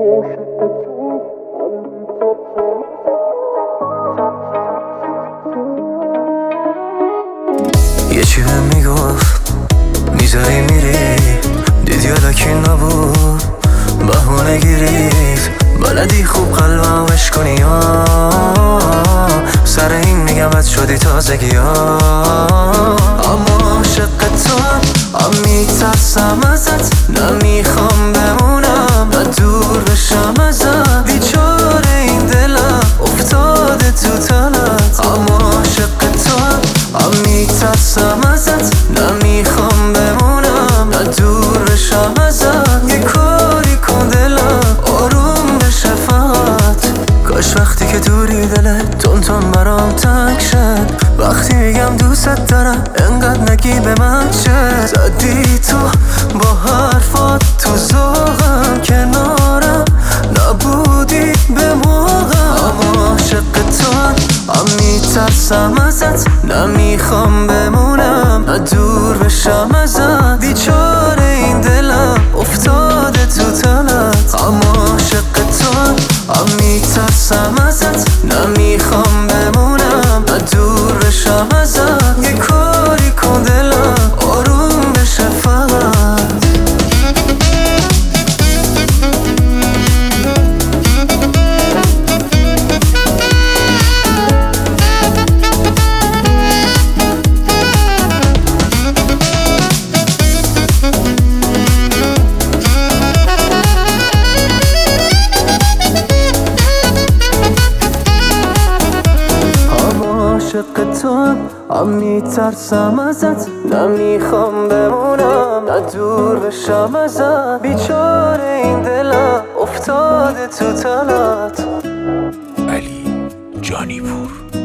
یه چی بهم میگفت میذاری میری، دیدی الکی نبود بهونه گیرید، بلدی خوب قلبم وش کنی ها، سر این میگم بد شدی تازگی ها، اما عاشق تو میترسم ازت، نمیخوام بمونم نه دور بشم ازت، بیچاره این دلم افتاده تو تنت، اما عاشق تو میترسم ازت، نمیخوام بمونم نه دور بشم ازت، یه کاری کن دلم آروم بشه فقط، کاش وقتی که دوری دلت تون برام تنگ شد، وقتی میگم دوست دارم انقدر نگی به من چه، زدی تو با حرفات تو ذوقم، کنارم نبودی به موقعم، اما عاشق تو میترسم ازت، نمیخوام بمونم نه دور بشم ازت، بیچاره این دلم افتاده تو تنت، اما عاشق تو میترسم ازت، نمیخوام بمونم نه دور بشم ازت، یه کاری کن دلم آروم بشه فقط. عاشق تو میترسم ازت، نمیخوام بمونم نه دور بشم ازت، بیچاره این دلم افتاده تو تنت. علی جانیپور.